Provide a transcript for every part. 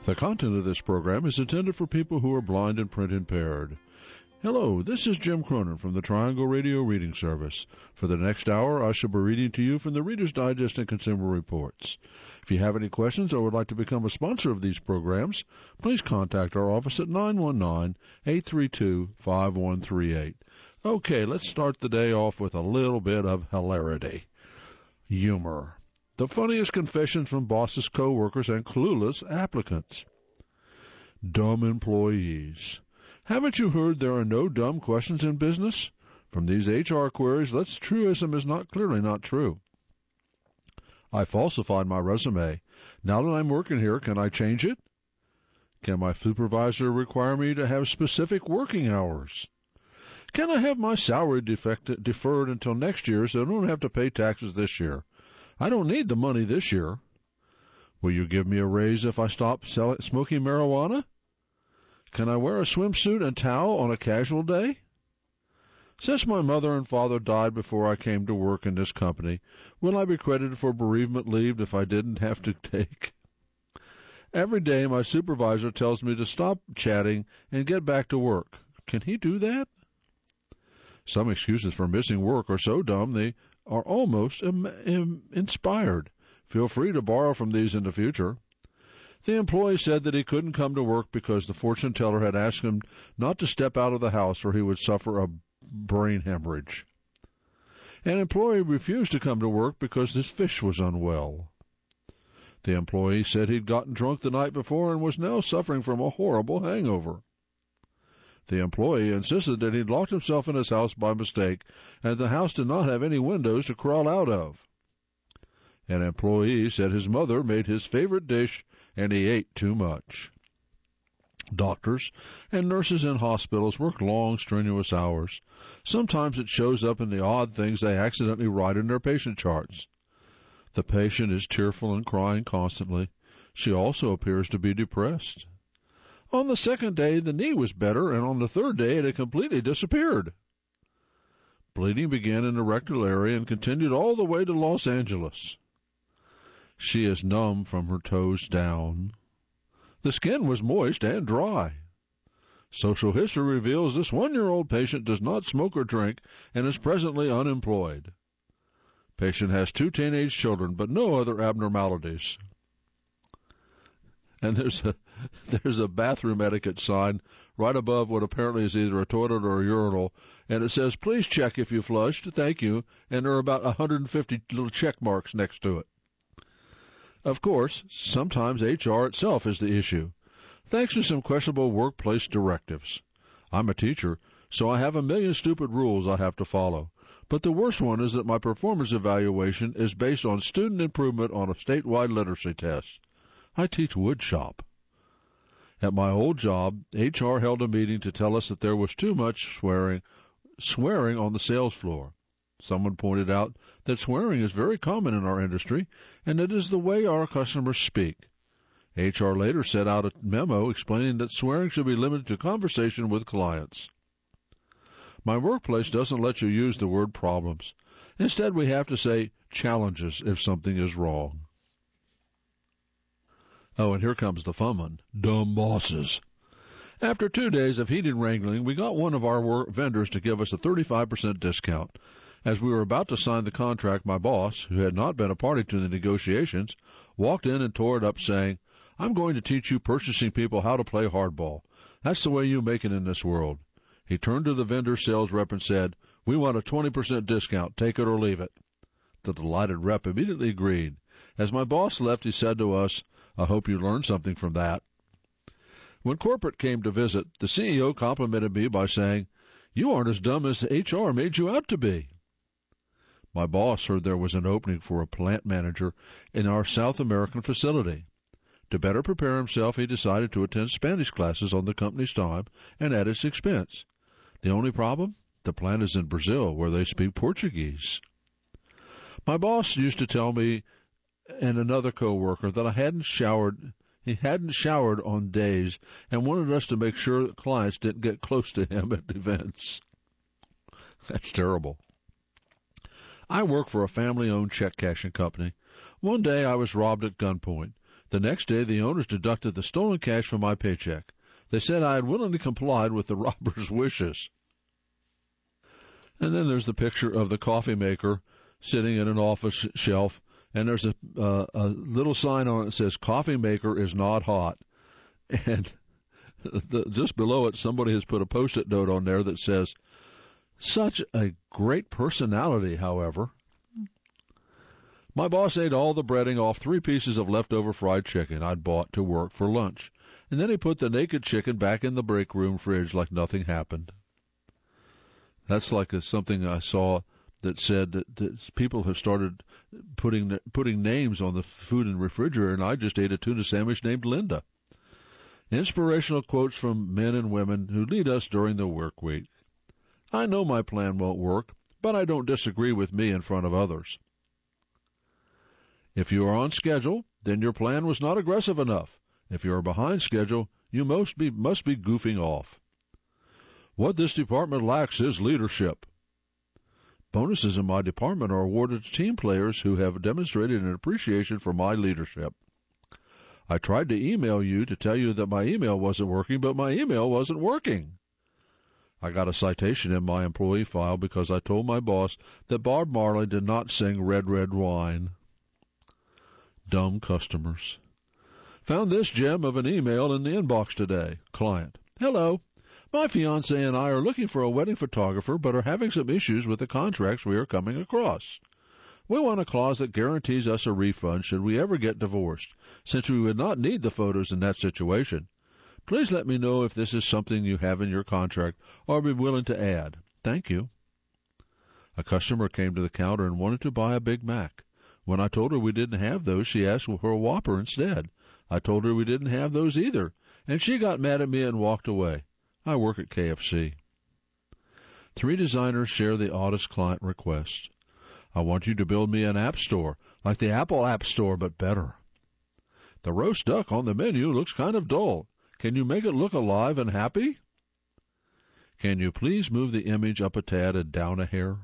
The content of this program is intended for people who are blind and print impaired. Hello, this is Jim Cronin from the Triangle Radio Reading Service. For the next hour, I shall be reading to you from the Reader's Digest and Consumer Reports. If you have any questions or would like to become a sponsor of these programs, please contact our office at 919-832-5138. Okay, let's start the day off with a little bit of hilarity. Humor. The funniest confessions from bosses, co-workers, and clueless applicants. Dumb employees. Haven't you heard there are no dumb questions in business? From these HR queries, that's truism is clearly not true. I falsified my resume. Now that I'm working here, can I change it? Can my supervisor require me to have specific working hours? Can I have my salary deferred until next year so I don't have to pay taxes this year? I don't need the money this year. Will you give me a raise if I stop smoking marijuana? Can I wear a swimsuit and towel on a casual day? Since my mother and father died before I came to work in this company, will I be credited for bereavement leave if I didn't have to take? Every day my supervisor tells me to stop chatting and get back to work. Can he do that? Some excuses for missing work are so dumb they are almost inspired. Feel free to borrow from these in the future. The employee said that he couldn't come to work because the fortune teller had asked him not to step out of the house or he would suffer a brain hemorrhage. An employee refused to come to work because his fish was unwell. The employee said he'd gotten drunk the night before and was now suffering from a horrible hangover. The employee insisted that he'd locked himself in his house by mistake and the house did not have any windows to crawl out of. An employee said his mother made his favorite dish and he ate too much. Doctors and nurses in hospitals work long, strenuous hours. Sometimes it shows up in the odd things they accidentally write in their patient charts. The patient is tearful and crying constantly. She also appears to be depressed. On the second day, the knee was better, and on the third day, it had completely disappeared. Bleeding began in the rectal area and continued all the way to Los Angeles. She is numb from her toes down. The skin was moist and dry. Social history reveals this 1-year-old patient does not smoke or drink and is presently unemployed. Patient has 2 teenage children, but no other abnormalities. And there's a bathroom etiquette sign right above what apparently is either a toilet or a urinal, and it says, "Please check if you flushed, thank you," and there are about 150 little check marks next to it. Of course, sometimes HR itself is the issue, thanks to some questionable workplace directives. I'm a teacher, so I have a million stupid rules I have to follow. But the worst one is that my performance evaluation is based on student improvement on a statewide literacy test. I teach woodshop. At my old job, HR held a meeting to tell us that there was too much swearing on the sales floor. Someone pointed out that swearing is very common in our industry, and it is the way our customers speak. HR later sent out a memo explaining that swearing should be limited to conversation with clients. My workplace doesn't let you use the word problems. Instead, we have to say challenges if something is wrong. Oh, and here comes the fun one. Dumb bosses. After 2 days of heated wrangling, we got one of our vendors to give us a 35% discount. As we were about to sign the contract, my boss, who had not been a party to the negotiations, walked in and tore it up saying, "I'm going to teach you purchasing people how to play hardball. That's the way you make it in this world." He turned to the vendor sales rep and said, "We want a 20% discount. Take it or leave it." The delighted rep immediately agreed. As my boss left, he said to us, "I hope you learned something from that." When corporate came to visit, the CEO complimented me by saying, "You aren't as dumb as HR made you out to be." My boss heard there was an opening for a plant manager in our South American facility. To better prepare himself, he decided to attend Spanish classes on the company's time and at its expense. The only problem? The plant is in Brazil, where they speak Portuguese. My boss used to tell me and another coworker that he hadn't showered on days and wanted us to make sure that clients didn't get close to him at events. That's terrible. I work for a family-owned check cashing company. One day I was robbed at gunpoint. The next day, the owners deducted the stolen cash from my paycheck. They said I had willingly complied with the robbers' wishes. And then there's the picture of the coffee maker sitting in an office shelf, and there's a little sign on it that says, "Coffee maker is not hot." And just below it, somebody has put a Post-it note on there that says, "Such a great personality, however." My boss ate all the breading off 3 pieces of leftover fried chicken I'd bought to work for lunch, and then he put the naked chicken back in the break room fridge like nothing happened. That's like something I saw that said that people have started putting names on the food in the refrigerator, and I just ate a tuna sandwich named Linda. Inspirational quotes from men and women who lead us during the work week. I know my plan won't work, but I don't disagree with me in front of others. If you are on schedule, then your plan was not aggressive enough. If you are behind schedule, you must be goofing off. What this department lacks is leadership. Bonuses in my department are awarded to team players who have demonstrated an appreciation for my leadership. I tried to email you to tell you that my email wasn't working, but my email wasn't working. I got a citation in my employee file because I told my boss that Bob Marley did not sing Red, Red Wine. Dumb customers. Found this gem of an email in the inbox today. Client: Hello. My fiancé and I are looking for a wedding photographer but are having some issues with the contracts we are coming across. We want a clause that guarantees us a refund should we ever get divorced, since we would not need the photos in that situation. Please let me know if this is something you have in your contract or be willing to add. Thank you. A customer came to the counter and wanted to buy a Big Mac. When I told her we didn't have those, she asked for a Whopper instead. I told her we didn't have those either, and she got mad at me and walked away. I work at KFC. 3 designers share the oddest client request. I want you to build me an app store, like the Apple App Store, but better. The roast duck on the menu looks kind of dull. Can you make it look alive and happy? Can you please move the image up a tad and down a hair?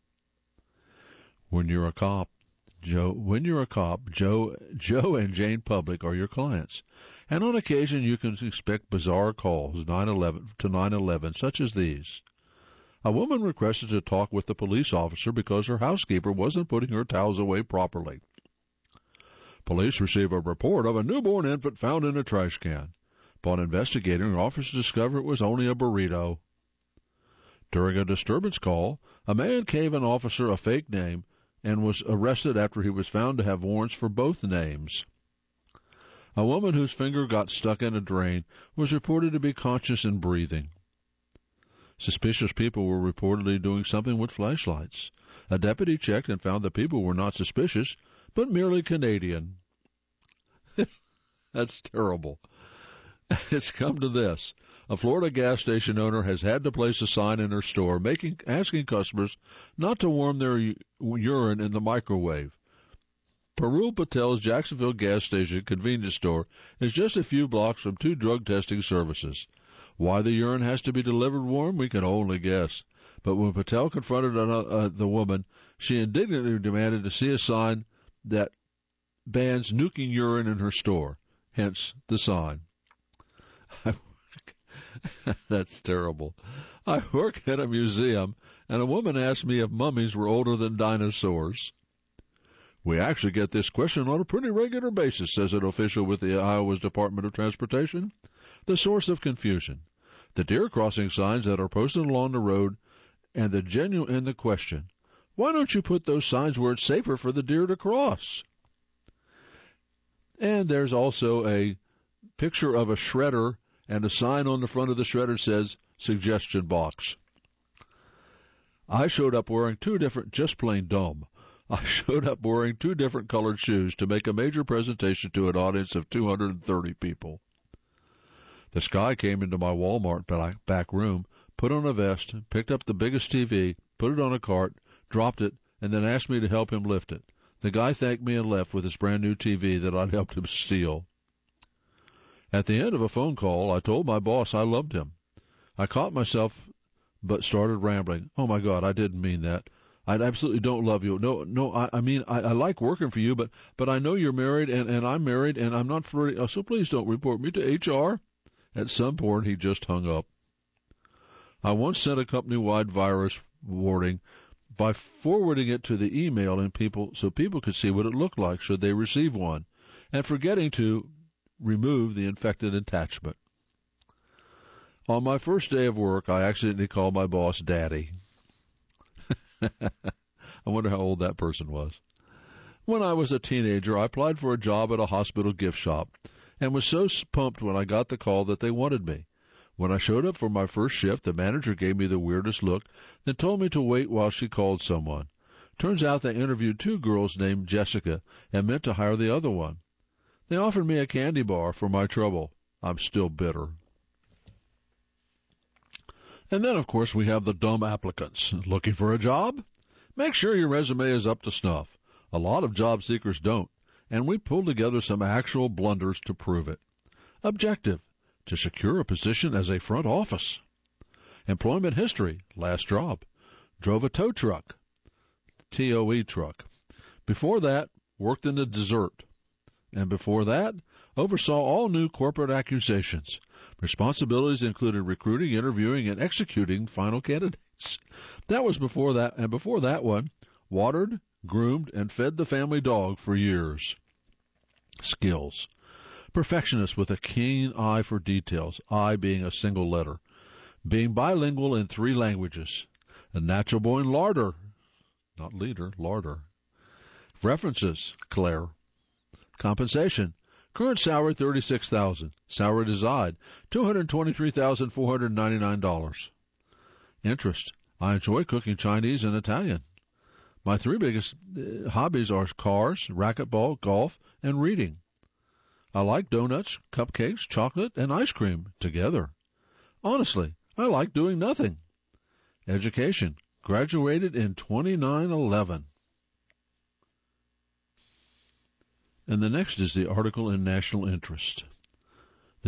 When you're a cop, Joe and Jane Public are your clients, and on occasion you can expect bizarre calls 911 such as these. A woman requested to talk with the police officer because her housekeeper wasn't putting her towels away properly. Police receive a report of a newborn infant found in a trash can. Upon investigating, officers discovered it was only a burrito. During a disturbance call, a man gave an officer a fake name and was arrested after he was found to have warrants for both names. A woman whose finger got stuck in a drain was reported to be conscious and breathing. Suspicious people were reportedly doing something with flashlights. A deputy checked and found the people were not suspicious, but merely Canadian. That's terrible. It's come to this. A Florida gas station owner has had to place a sign in her store asking customers not to warm their urine in the microwave. Parul Patel's Jacksonville gas station convenience store is just a few blocks from 2 drug testing services. Why the urine has to be delivered warm, we can only guess. But when Patel confronted the woman, she indignantly demanded to see a sign that bans nuking urine in her store, hence the sign. That's terrible. I work at a museum, and a woman asked me if mummies were older than dinosaurs. We actually get this question on a pretty regular basis, says an official with the Iowa's Department of Transportation. The source of confusion: the deer crossing signs that are posted along the road, and the question: why don't you put those signs where it's safer for the deer to cross? And there's also a picture of a shredder, and a sign on the front of the shredder says, suggestion box. I showed up wearing 2 different, just plain dumb. I showed up wearing 2 different colored shoes to make a major presentation to an audience of 230 people. This guy came into my Walmart back room, put on a vest, picked up the biggest TV, put it on a cart, dropped it, and then asked me to help him lift it. The guy thanked me and left with his brand new TV that I'd helped him steal. At the end of a phone call, I told my boss I loved him. I caught myself but started rambling. Oh, my God, I didn't mean that. I absolutely don't love you. No, I mean, I like working for you, but I know you're married and I'm married and I'm not flirting. So please don't report me to HR. At some point, he just hung up. I once sent a company-wide virus warning by forwarding it to the email so people could see what it looked like should they receive one, and forgetting to remove the infected attachment. On my first day of work, I accidentally called my boss Daddy. I wonder how old that person was. When I was a teenager, I applied for a job at a hospital gift shop and was so pumped when I got the call that they wanted me. When I showed up for my first shift, the manager gave me the weirdest look, then told me to wait while she called someone. Turns out they interviewed 2 girls named Jessica and meant to hire the other one. They offered me a candy bar for my trouble. I'm still bitter. And then, of course, we have the dumb applicants. Looking for a job? Make sure your resume is up to snuff. A lot of job seekers don't, and we pulled together some actual blunders to prove it. Objective: to secure a position as a front office. Employment history: last job. Drove a tow truck, TOE truck. Before that, worked in the dessert. And before that, oversaw all new corporate accusations. Responsibilities included recruiting, interviewing, and executing final candidates. That was before that, and before that one, watered, groomed, and fed the family dog for years. Skills: perfectionist with a keen eye for details, I being a single letter. Being bilingual in 3 languages. A natural born larder, not leader, larder. References: Claire. Compensation: current salary $36,000. Salary desired $223,499. Interest: I enjoy cooking Chinese and Italian. My 3 biggest hobbies are cars, racquetball, golf, and reading. I like donuts, cupcakes, chocolate, and ice cream together. Honestly, I like doing nothing. Education: graduated in 2911. And the next is the article in National Interest. The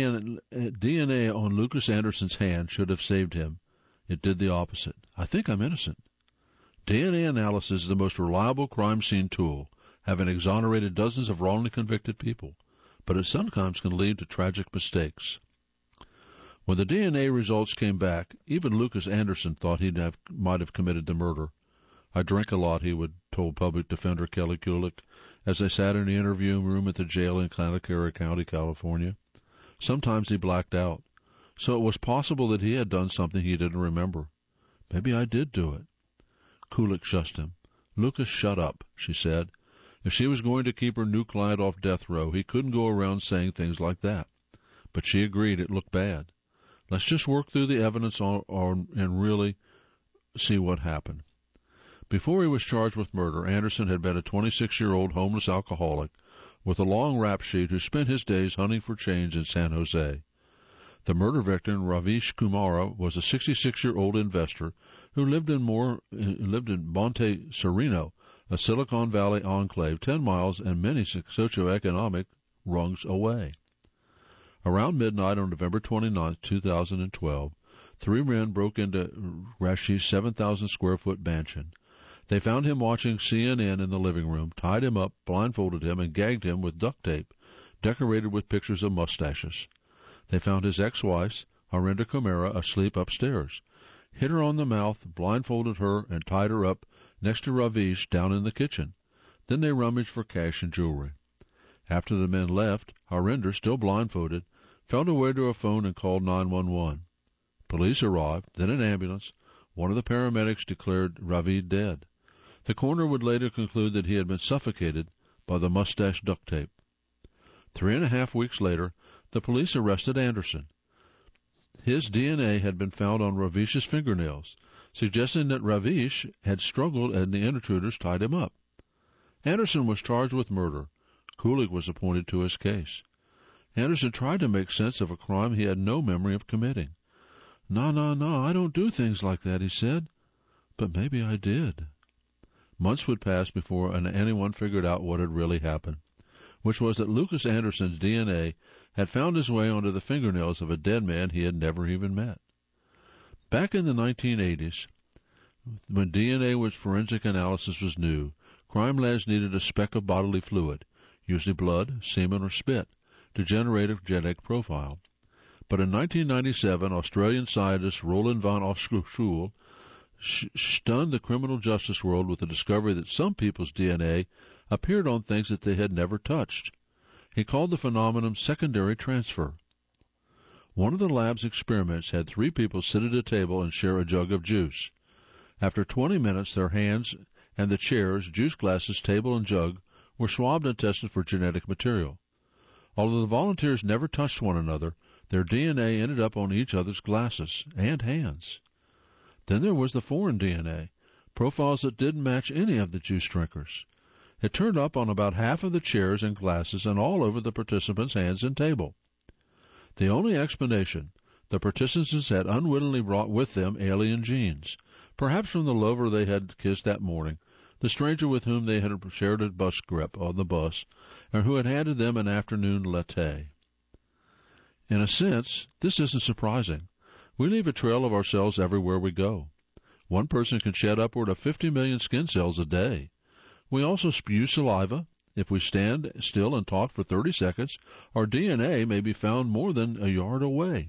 DNA on Lucas Anderson's hand should have saved him. It did the opposite. I think I'm innocent. DNA analysis is the most reliable crime scene tool, having exonerated dozens of wrongly convicted people, but it sometimes can lead to tragic mistakes. When the DNA results came back, even Lucas Anderson thought he might have committed the murder. I drink a lot, he would told public defender Kelly Kulik as they sat in the interview room at the jail in Santa Clara County, California. Sometimes he blacked out, so it was possible that he had done something he didn't remember. Maybe I did do it. Kulik shushed him. Lucas, shut up, she said. If she was going to keep her new client off death row, he couldn't go around saying things like that. But she agreed it looked bad. Let's just work through the evidence and really see what happened. Before he was charged with murder, Anderson had been a 26-year-old homeless alcoholic with a long rap sheet who spent his days hunting for change in San Jose. The murder victim, Ravish Kumara, was a 66-year-old investor who lived in Monte Sereno, a Silicon Valley enclave 10 miles and many socioeconomic rungs away. Around midnight on November 29, 2012, 3 men broke into Rashid's 7,000-square-foot mansion. They found him watching CNN in the living room, tied him up, blindfolded him, and gagged him with duct tape, decorated with pictures of mustaches. They found his ex-wife, Harinder Kumara, asleep upstairs, hit her on the mouth, blindfolded her, and tied her up next to Ravish down in the kitchen. Then they rummaged for cash and jewelry. After the men left, Harinder, still blindfolded, found a way to a phone and called 911. Police arrived, then an ambulance. One of the paramedics declared Ravi dead. The coroner would later conclude that he had been suffocated by the mustache duct tape. 3.5 weeks later, the police arrested Anderson. His DNA had been found on Ravish's fingernails, suggesting that Ravish had struggled and the intruders tied him up. Anderson was charged with murder. Kulik was appointed to his case. Anderson tried to make sense of a crime he had no memory of committing. No, I don't do things like that, he said. But maybe I did. Months would pass before anyone figured out what had really happened, which was that Lucas Anderson's DNA had found his way onto the fingernails of a dead man he had never even met. Back in the 1980s, When DNA with forensic analysis was new, crime labs needed a speck of bodily fluid, usually blood, semen, or spit, to generate a genetic profile. But in 1997, Australian scientist Roland van Oostschule stunned the criminal justice world with the discovery that some people's DNA appeared on things that they had never touched. He called the phenomenon secondary transfer. One of the lab's experiments had 3 people sit at a table and share a jug of juice. After 20 minutes, their hands and the chairs, juice glasses, table, and jug were swabbed and tested for genetic material. Although the volunteers never touched one another, their DNA ended up on each other's glasses and hands. Then there was the foreign DNA, profiles that didn't match any of the juice drinkers. It turned up on about half of the chairs and glasses and all over the participants' hands and table. The only explanation, the participants had unwittingly brought with them alien genes, perhaps from the lover they had kissed that morning, the stranger with whom they had shared a bus grip on the bus, and who had handed them an afternoon latte. In a sense, this isn't surprising. We leave a trail of ourselves everywhere we go. One person can shed upward of 50 million skin cells a day. We also spew saliva. If we stand still and talk for 30 seconds, our DNA may be found more than a yard away.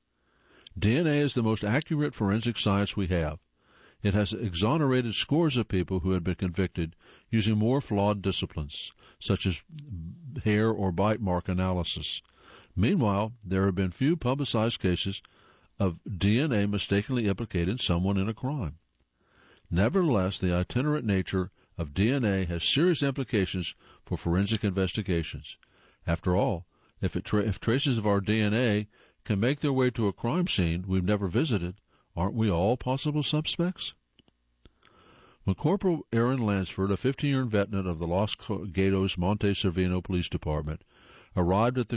DNA is the most accurate forensic science we have. It has exonerated scores of people who had been convicted using more flawed disciplines, such as hair or bite mark analysis. Meanwhile, there have been few publicized cases of DNA mistakenly implicating someone in a crime. Nevertheless, the itinerant nature of DNA has serious implications for forensic investigations. After all, if traces of our DNA can make their way to a crime scene we've never visited, aren't we all possible suspects? When Corporal Aaron Lansford, a 15-year veteran of the Los Gatos Monte Servino Police Department, arrived at the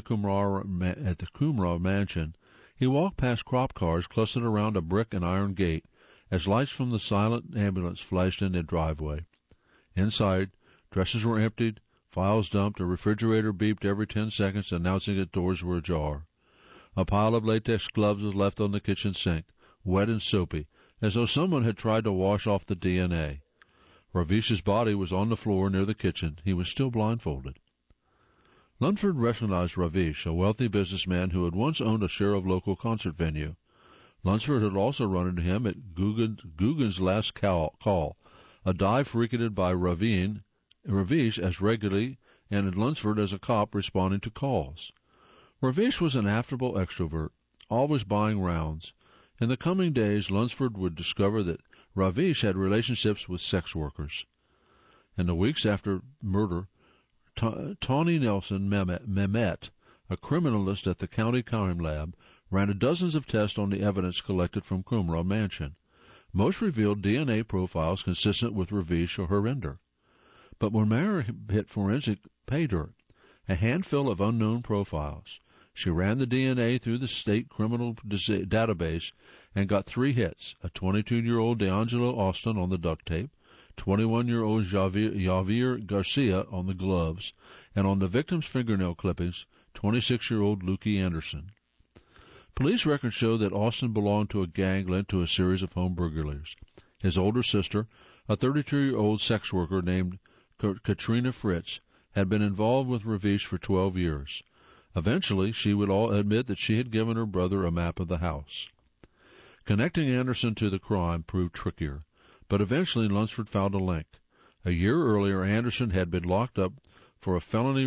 Qumran mansion, he walked past crop cars clustered around a brick and iron gate as lights from the silent ambulance flashed in the driveway. Inside, dressers were emptied, files dumped, a refrigerator beeped every 10 seconds announcing that doors were ajar. A pile of latex gloves was left on the kitchen sink, wet and soapy, as though someone had tried to wash off the DNA. Ravish's body was on the floor near the kitchen. He was still blindfolded. Lunsford recognized Ravish, a wealthy businessman who had once owned a share of local concert venue. Lunsford had also run into him at Guggen's last call, a dive frequented by Ravish as regularly, and Lunsford as a cop responding to calls. Ravish was an affable extrovert, always buying rounds. In the coming days, Lunsford would discover that Ravish had relationships with sex workers. In the weeks after murder, Tawny Nelson Mehmet, a criminalist at the county crime lab, ran dozens of tests on the evidence collected from Qumran Mansion. Most revealed DNA profiles consistent with Ravish or Harinder. But when Mara hit forensic pay dirt, a handful of unknown profiles. She ran the DNA through the state criminal database and got 3 hits, a 22-year-old DeAngelo Austin on the duct tape, 21-year-old Javier Garcia on the gloves, and on the victim's fingernail clippings, 26-year-old Lukey Anderson. Police records show that Austin belonged to a gang linked to a series of home burglaries. His older sister, a 32-year-old sex worker named Katrina Fritz, had been involved with Ravish for 12 years. Eventually, she would all admit that she had given her brother a map of the house. Connecting Anderson to the crime proved trickier, but eventually Lunsford found a link. A year earlier, Anderson had been locked up for a felony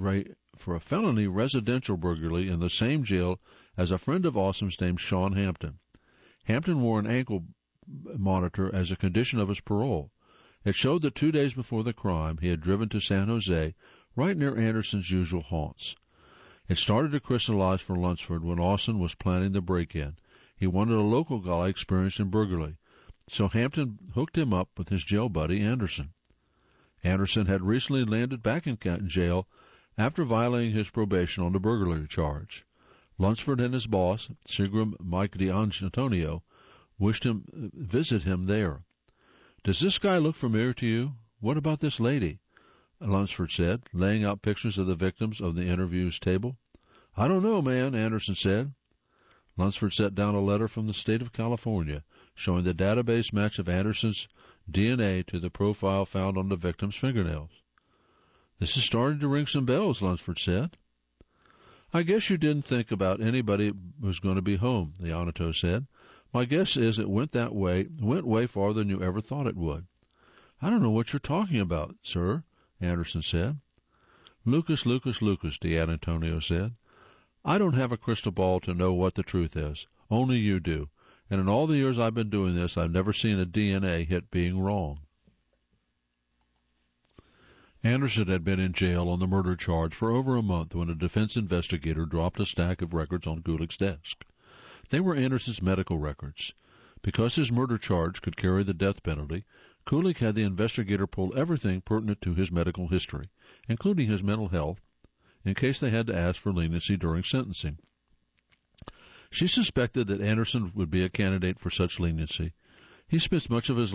residential burglary in the same jail as a friend of Austin's named Sean Hampton. Hampton wore an ankle monitor as a condition of his parole. It showed that 2 days before the crime, he had driven to San Jose, right near Anderson's usual haunts. It started to crystallize for Lunsford when Austin was planning the break-in. He wanted a local guy experienced in burglary, so Hampton hooked him up with his jail buddy, Anderson. Anderson had recently landed back in jail after violating his probation on the burglary charge. Lunsford and his boss, Seagram Mike D'Antonio, wished him visit him there. "Does this guy look familiar to you? What about this lady?" Lunsford said, laying out pictures of the victims of the interview's table. "I don't know, man," Anderson said. Lunsford set down a letter from the state of California showing the database match of Anderson's DNA to the profile found on the victim's fingernails. "This is starting to ring some bells," Lunsford said. "I guess you didn't think about anybody was going to be home," the Onoto said. "My guess is it went way farther than you ever thought it would." "I don't know what you're talking about, sir," Anderson said. Lucas, D'Antonio said. "I don't have a crystal ball to know what the truth is. Only you do. And in all the years I've been doing this, I've never seen a DNA hit being wrong." Anderson had been in jail on the murder charge for over a month when a defense investigator dropped a stack of records on Kulig's desk. They were Anderson's medical records. Because his murder charge could carry the death penalty, Kulig had the investigator pull everything pertinent to his medical history, including his mental health, in case they had to ask for leniency during sentencing. She suspected that Anderson would be a candidate for such leniency. He spent much of his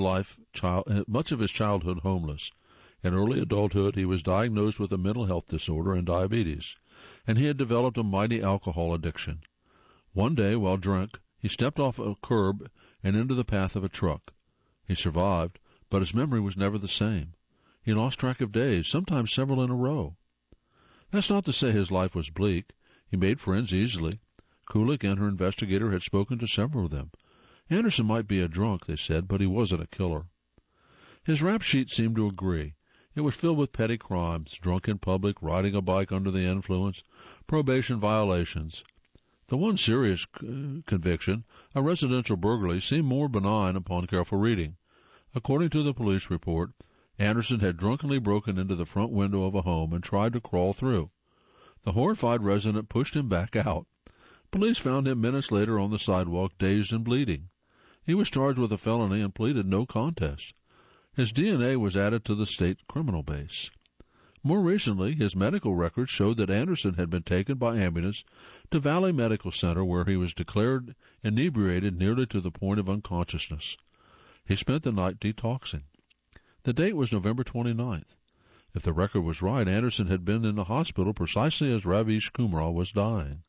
childhood homeless. In early adulthood, he was diagnosed with a mental health disorder and diabetes, and he had developed a mighty alcohol addiction. One day, while drunk, he stepped off a curb and into the path of a truck. He survived, but his memory was never the same. He lost track of days, sometimes several in a row. That's not to say his life was bleak. He made friends easily. Kulig and her investigator had spoken to several of them. Anderson might be a drunk, they said, but he wasn't a killer. His rap sheet seemed to agree. It was filled with petty crimes, drunk in public, riding a bike under the influence, probation violations. The one serious conviction, a residential burglary, seemed more benign upon careful reading. According to the police report, Anderson had drunkenly broken into the front window of a home and tried to crawl through. The horrified resident pushed him back out. Police found him minutes later on the sidewalk, dazed and bleeding. He was charged with a felony and pleaded no contest. His DNA was added to the state criminal base. More recently, his medical records showed that Anderson had been taken by ambulance to Valley Medical Center, where he was declared inebriated nearly to the point of unconsciousness. He spent the night detoxing. The date was November 29th. If the record was right, Anderson had been in the hospital precisely as Ravish Kumar was dying.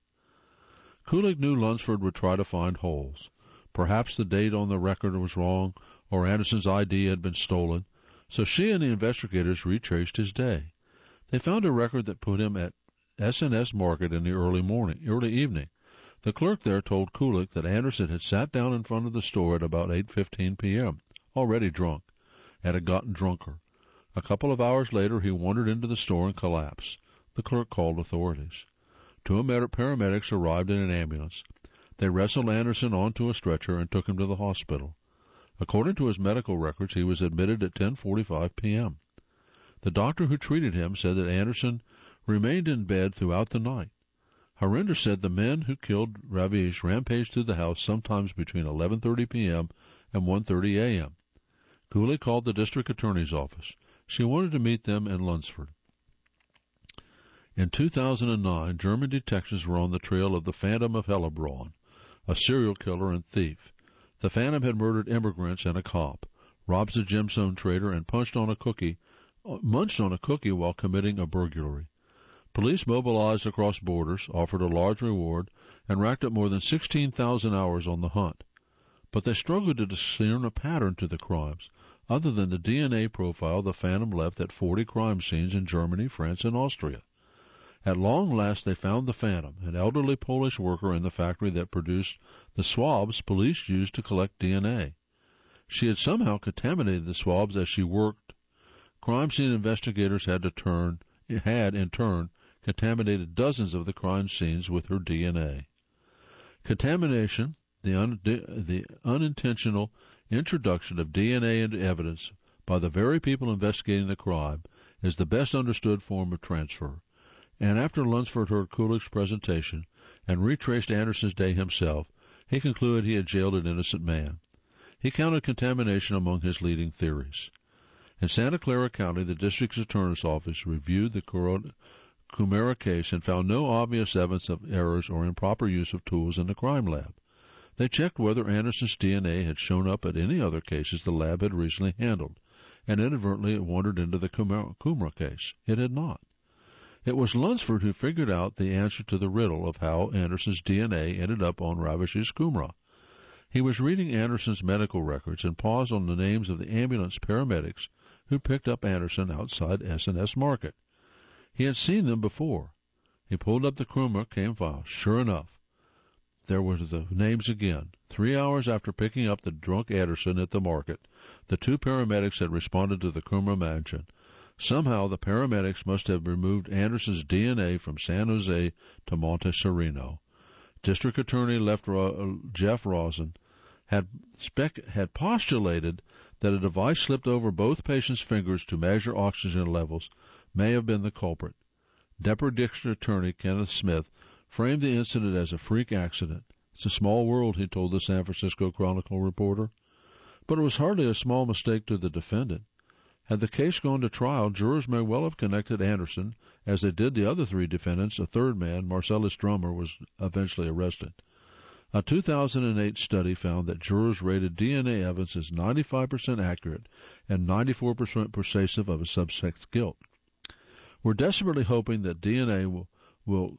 Kulig knew Lunsford would try to find holes. Perhaps the date on the record was wrong, or Anderson's ID had been stolen, so she and the investigators retraced his day. They found a record that put him at S&S Market in the early evening. The clerk there told Kulig that Anderson had sat down in front of the store at about 8:15 p.m., already drunk, and had gotten drunker. A couple of hours later, he wandered into the store and collapsed. The clerk called authorities. Two paramedics arrived in an ambulance. They wrestled Anderson onto a stretcher and took him to the hospital. According to his medical records, he was admitted at 10:45 p.m. The doctor who treated him said that Anderson remained in bed throughout the night. Harinder said the men who killed Ravish rampaged through the house sometimes between 11:30 p.m. and 1:30 a.m. Kulig called the district attorney's office. She wanted to meet them in Lunsford. In 2009, German detectives were on the trail of the Phantom of Hellebrunn, a serial killer and thief. The Phantom had murdered immigrants and a cop, robbed a gemstone trader, and munched on a cookie while committing a burglary. Police mobilized across borders, offered a large reward, and racked up more than 16,000 hours on the hunt. But they struggled to discern a pattern to the crimes, other than the DNA profile the Phantom left at 40 crime scenes in Germany, France, and Austria. At long last they found the Phantom, an elderly Polish worker in the factory that produced the swabs police used to collect DNA. She had somehow contaminated the swabs as she worked. Crime scene investigators had in turn contaminated dozens of the crime scenes with her DNA. Contamination, the unintentional introduction of DNA into evidence by the very people investigating the crime, is the best understood form of transfer. And after Lunsford heard Kulig's presentation and retraced Anderson's day himself, he concluded he had jailed an innocent man. He counted contamination among his leading theories. In Santa Clara County, the district attorney's office reviewed the Kumara case and found no obvious evidence of errors or improper use of tools in the crime lab. They checked whether Anderson's DNA had shown up at any other cases the lab had recently handled, and inadvertently it wandered into the Kumara case. It had not. It was Lunsford who figured out the answer to the riddle of how Anderson's DNA ended up on Ravish's Qumran. He was reading Anderson's medical records and paused on the names of the ambulance paramedics who picked up Anderson outside S&S Market. He had seen them before. He pulled up the Qumran file. Sure enough, there were the names again. 3 hours after picking up the drunk Anderson at the market, the two paramedics had responded to the Qumran mansion. Somehow the paramedics must have removed Anderson's DNA from San Jose to Monte Sereno. District Attorney Jeff Rosen had postulated that a device slipped over both patients' fingers to measure oxygen levels may have been the culprit. Deputy District Attorney Kenneth Smith framed the incident as a freak accident. It's a small world, he told the San Francisco Chronicle reporter. But it was hardly a small mistake to the defendant. Had the case gone to trial, jurors may well have connected Anderson, as they did the other three defendants. A third man, Marcellus Drummer, was eventually arrested. A 2008 study found that jurors rated DNA evidence as 95% accurate and 94% persuasive of a suspect's guilt. We're desperately hoping that DNA will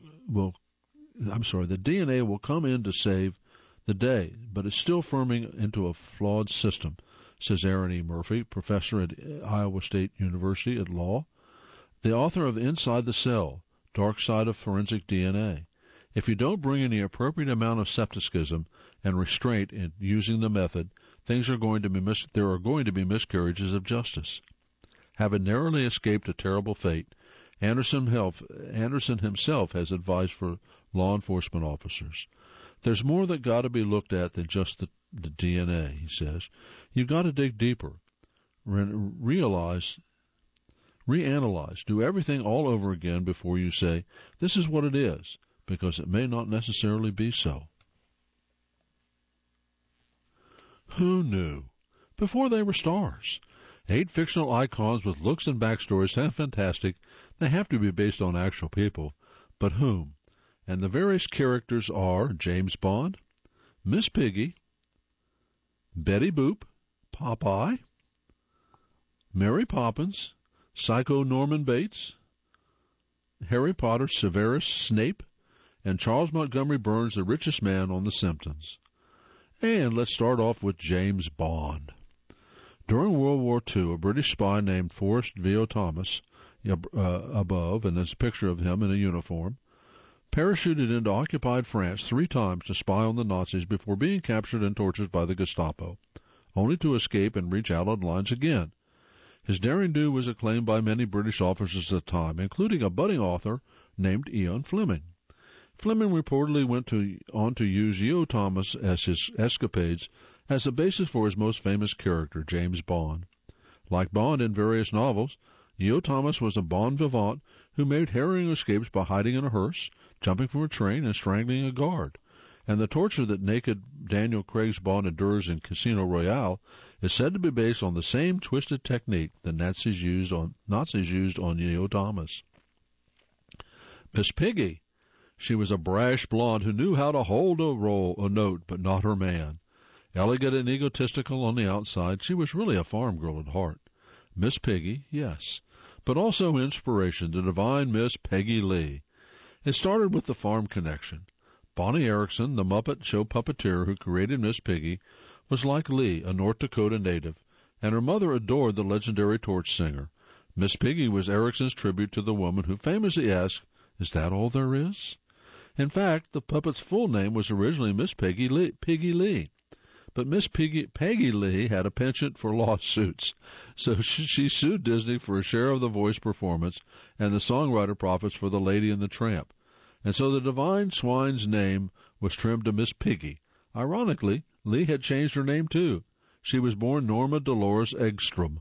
come in to save the day, but it's still firming into a flawed system, says Aaron E. Murphy, professor at Iowa State University at Law, the author of Inside the Cell, Dark Side of Forensic DNA. If you don't bring in the appropriate amount of skepticism and restraint in using the method, there are going to be miscarriages of justice. Having narrowly escaped a terrible fate, Anderson himself has advised for law enforcement officers. There's more that got to be looked at than just the DNA, he says. You've got to dig deeper, reanalyze, do everything all over again before you say, this is what it is, because it may not necessarily be so. Who knew? Before they were stars. 8 fictional icons with looks and backstories sound fantastic. They have to be based on actual people. But whom? And the various characters are James Bond, Miss Piggy, Betty Boop, Popeye, Mary Poppins, Psycho Norman Bates, Harry Potter Severus Snape, and Charles Montgomery Burns, the richest man on The Simpsons. And let's start off with James Bond. During World War II, a British spy named Forrest V.O. Thomas, above, and there's a picture of him in a uniform, parachuted into occupied France 3 times to spy on the Nazis before being captured and tortured by the Gestapo, only to escape and reach Allied lines again. His daring do was acclaimed by many British officers at the time, including a budding author named Ian Fleming. Fleming reportedly went on to use E.O. Thomas as his escapades as the basis for his most famous character, James Bond. Like Bond in various novels, E.O. Thomas was a bon vivant who made harrowing escapes by hiding in a hearse, jumping from a train, and strangling a guard. And the torture that naked Daniel Craig's Bond endures in Casino Royale is said to be based on the same twisted technique the Nazis used on E.O. Thomas. Miss Piggy. She was a brash blonde who knew how to hold a note, but not her man. Elegant and egotistical on the outside, she was really a farm girl at heart. Miss Piggy, yes, but also inspiration, the divine Miss Peggy Lee. It started with the farm connection. Bonnie Erickson, the Muppet show puppeteer who created Miss Piggy, was like Lee, a North Dakota native, and her mother adored the legendary torch singer. Miss Piggy was Erickson's tribute to the woman who famously asked, "Is that all there is?" In fact, the puppet's full name was originally Miss Peggy Lee. But Miss Peggy Lee had a penchant for lawsuits, so she sued Disney for a share of the voice performance and the songwriter profits for The Lady and the Tramp. And so the divine swine's name was trimmed to Miss Piggy. Ironically, Lee had changed her name too. She was born Norma Dolores Eggstrom.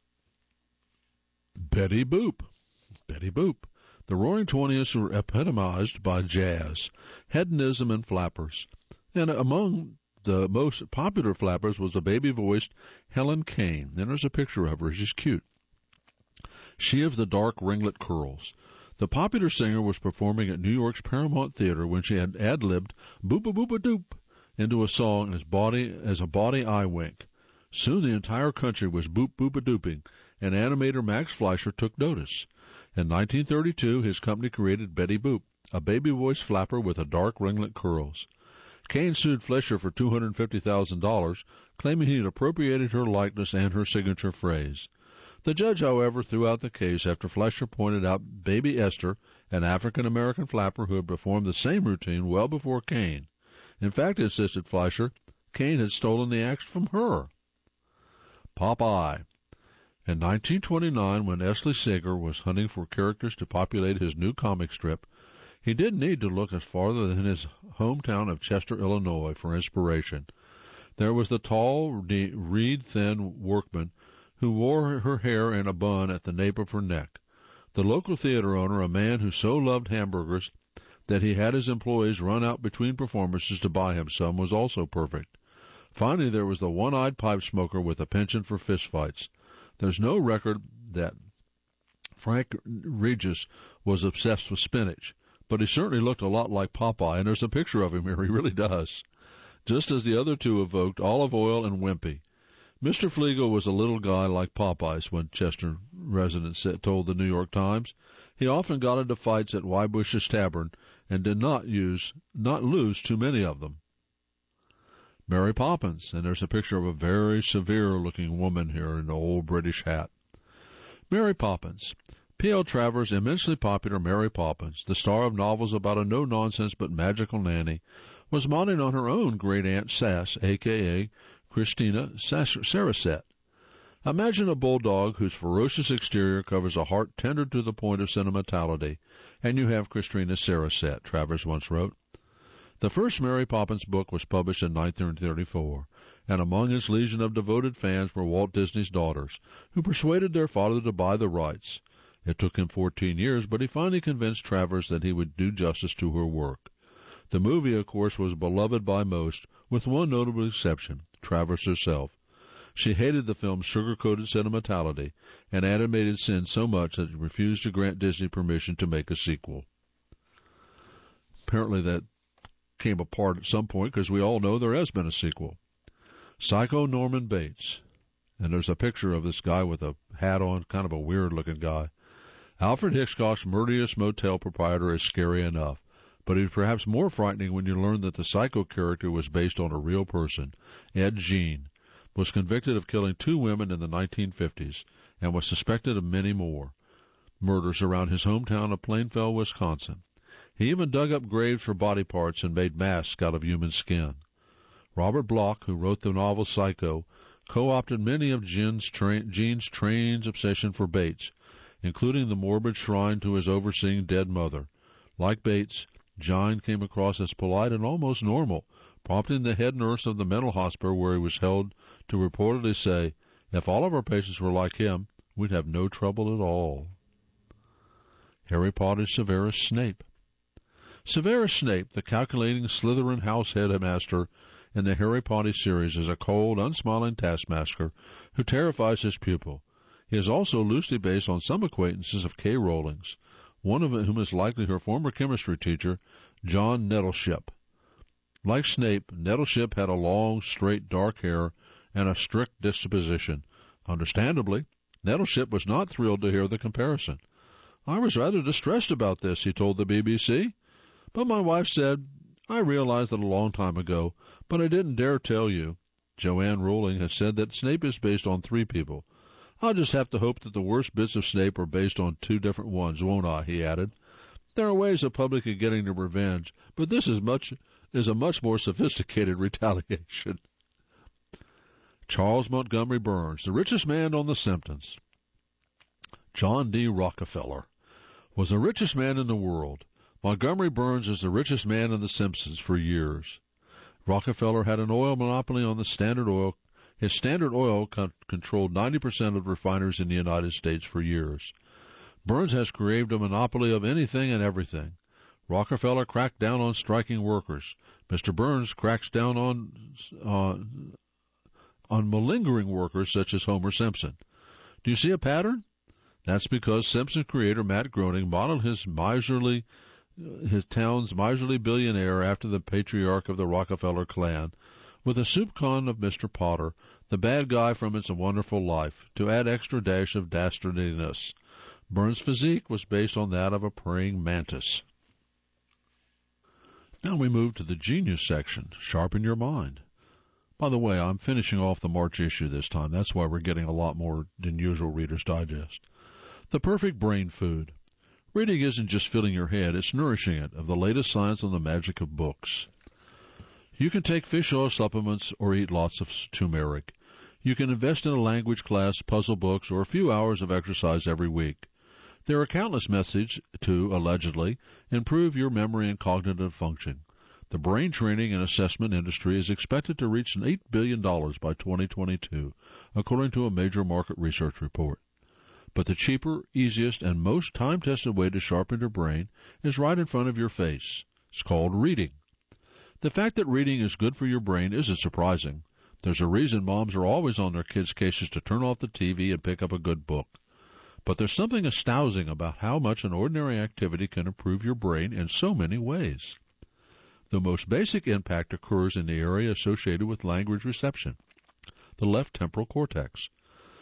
Betty Boop. The Roaring Twenties were epitomized by jazz, hedonism, and flappers. And among the most popular flappers was a baby-voiced Helen Kane. And there's a picture of her. She's cute. She of the dark ringlet curls. The popular singer was performing at New York's Paramount Theater when she had ad-libbed boop-a-boop-a-doop into a song as a bawdy eye wink. Soon the entire country was boop-boop-a-dooping, and animator Max Fleischer took notice. In 1932, his company created Betty Boop, a baby voice flapper with a dark ringlet curls. Kane sued Fleischer for $250,000, claiming he had appropriated her likeness and her signature phrase. The judge, however, threw out the case after Fleischer pointed out Baby Esther, an African-American flapper who had performed the same routine well before Kane. In fact, insisted Fleischer, Kane had stolen the act from her. Popeye. In 1929, when Esley Sager was hunting for characters to populate his new comic strip, he didn't need to look as farther than his hometown of Chester, Illinois, for inspiration. There was the tall, reed-thin workman who wore her hair in a bun at the nape of her neck. The local theater owner, a man who so loved hamburgers that he had his employees run out between performances to buy him some, was also perfect. Finally, there was the one-eyed pipe smoker with a penchant for fistfights. There's no record that Frank Regis was obsessed with spinach, but he certainly looked a lot like Popeye, and there's a picture of him here. He really does. Just as the other two evoked olive oil and wimpy. Mr. Flegel was a little guy like Popeye's, when Chester residents told the New York Times. He often got into fights at Wybush's Tavern and did not lose too many of them. Mary Poppins, and there's a picture of a very severe-looking woman here in an old British hat. Mary Poppins. P.L. Travers' immensely popular Mary Poppins, the star of novels about a no-nonsense but magical nanny, was modeled on her own great-aunt Sass, a.k.a. Christina Saracet. Imagine a bulldog whose ferocious exterior covers a heart tender to the point of sentimentality, and you have Christina Saracet, Travers once wrote. The first Mary Poppins book was published in 1934, and among its legion of devoted fans were Walt Disney's daughters, who persuaded their father to buy the rights. It took him 14 years, but he finally convinced Travers that he would do justice to her work. The movie, of course, was beloved by most, with one notable exception, Travers herself. She hated the film's sugar-coated sentimentality and animated sin so much that she refused to grant Disney permission to make a sequel. Apparently that came apart at some point, because we all know there has been a sequel. Psycho Norman Bates. And there's a picture of this guy with a hat on, kind of a weird-looking guy. Alfred Hitchcock's murderous motel proprietor is scary enough, but he's perhaps more frightening when you learn that the Psycho character was based on a real person. Ed Gein was convicted of killing 2 women in the 1950s and was suspected of many more murders around his hometown of Plainville, Wisconsin. He even dug up graves for body parts and made masks out of human skin. Robert Bloch, who wrote the novel Psycho, co-opted many of Gene's strange obsession for Bates, including the morbid shrine to his overseeing dead mother. Like Bates, Gein came across as polite and almost normal, prompting the head nurse of the mental hospital where he was held to reportedly say, "If all of our patients were like him, we'd have no trouble at all." Harry Potter's Severus Snape. Severus Snape, the calculating Slytherin house headmaster in the Harry Potter series, is a cold, unsmiling taskmaster who terrifies his pupil. He is also loosely based on some acquaintances of K. Rowling's, one of whom is likely her former chemistry teacher, John Nettleship. Like Snape, Nettleship had a long, straight, dark hair and a strict disposition. Understandably, Nettleship was not thrilled to hear the comparison. "I was rather distressed about this," he told the BBC. "But my wife said, I realized it a long time ago, but I didn't dare tell you." Joanne Rowling has said that Snape is based on 3 people. "I'll just have to hope that the worst bits of Snape are based on 2 different ones, won't I?" he added. "There are ways of publicly getting their revenge, but this is a much more sophisticated retaliation." Charles Montgomery Burns, the richest man on The Simpsons. John D. Rockefeller was the richest man in the world. Montgomery Burns is the richest man in The Simpsons for years. Rockefeller had an oil monopoly on the Standard Oil. His Standard Oil controlled 90% of refiners in the United States for years. Burns has created a monopoly of anything and everything. Rockefeller cracked down on striking workers. Mr. Burns cracks down on malingering workers such as Homer Simpson. Do you see a pattern? That's because Simpson creator Matt Groening modeled his town's miserly billionaire after the patriarch of the Rockefeller clan, with a soupcon of Mr. Potter, the bad guy from It's a Wonderful Life, to add extra dash of dastardliness. Burns' physique was based on that of a praying mantis. Now we move to the genius section, Sharpen Your Mind. By the way, I'm finishing off the March issue this time. That's why we're getting a lot more than usual Reader's Digest. The perfect brain food. Reading isn't just filling your head, it's nourishing it, of the latest science on the magic of books. You can take fish oil supplements or eat lots of turmeric. You can invest in a language class, puzzle books, or a few hours of exercise every week. There are countless methods to, allegedly, improve your memory and cognitive function. The brain training and assessment industry is expected to reach $8 billion by 2022, according to a major market research report. But the cheaper, easiest, and most time-tested way to sharpen your brain is right in front of your face. It's called reading. The fact that reading is good for your brain isn't surprising. There's a reason moms are always on their kids' cases to turn off the TV and pick up a good book. But there's something astounding about how much an ordinary activity can improve your brain in so many ways. The most basic impact occurs in the area associated with language reception, the left temporal cortex.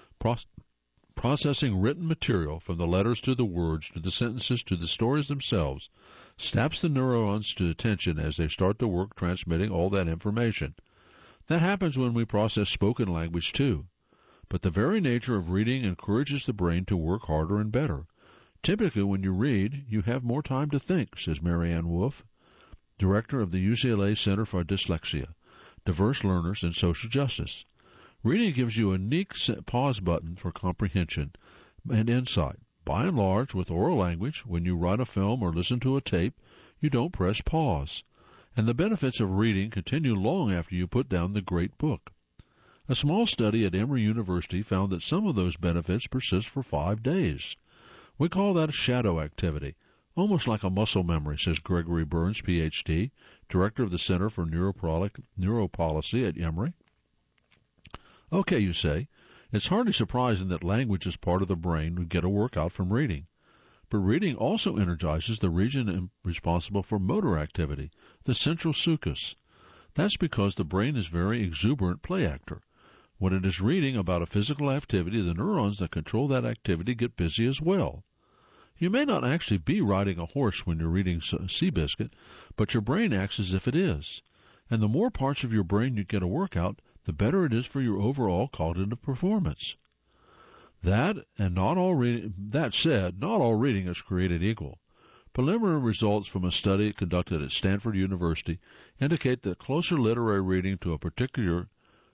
Processing written material from the letters to the words to the sentences to the stories themselves snaps the neurons to attention as they start to work transmitting all that information. That happens when we process spoken language too. But the very nature of reading encourages the brain to work harder and better. Typically, when you read, you have more time to think, says Marianne Wolf, director of the UCLA Center for Dyslexia, Diverse Learners, and Social Justice. Reading gives you a unique pause button for comprehension and insight. By and large, with oral language, when you write a film or listen to a tape, you don't press pause. And the benefits of reading continue long after you put down the great book. A small study at Emory University found that some of those benefits persist for 5 days. We call that a shadow activity, almost like a muscle memory, says Gregory Burns, Ph.D., director of the Center for Neuropolicy at Emory. Okay, you say, it's hardly surprising that language is part of the brain would get a workout from reading. But reading also energizes the region responsible for motor activity, the central sulcus. That's because the brain is a very exuberant play actor. When it is reading about a physical activity, the neurons that control that activity get busy as well. You may not actually be riding a horse when you're reading Seabiscuit, but your brain acts as if it is. And the more parts of your brain you get a workout, the better it is for your overall cognitive performance. That said, not all reading is created equal. Preliminary results from a study conducted at Stanford University indicate that closer literary reading to a particular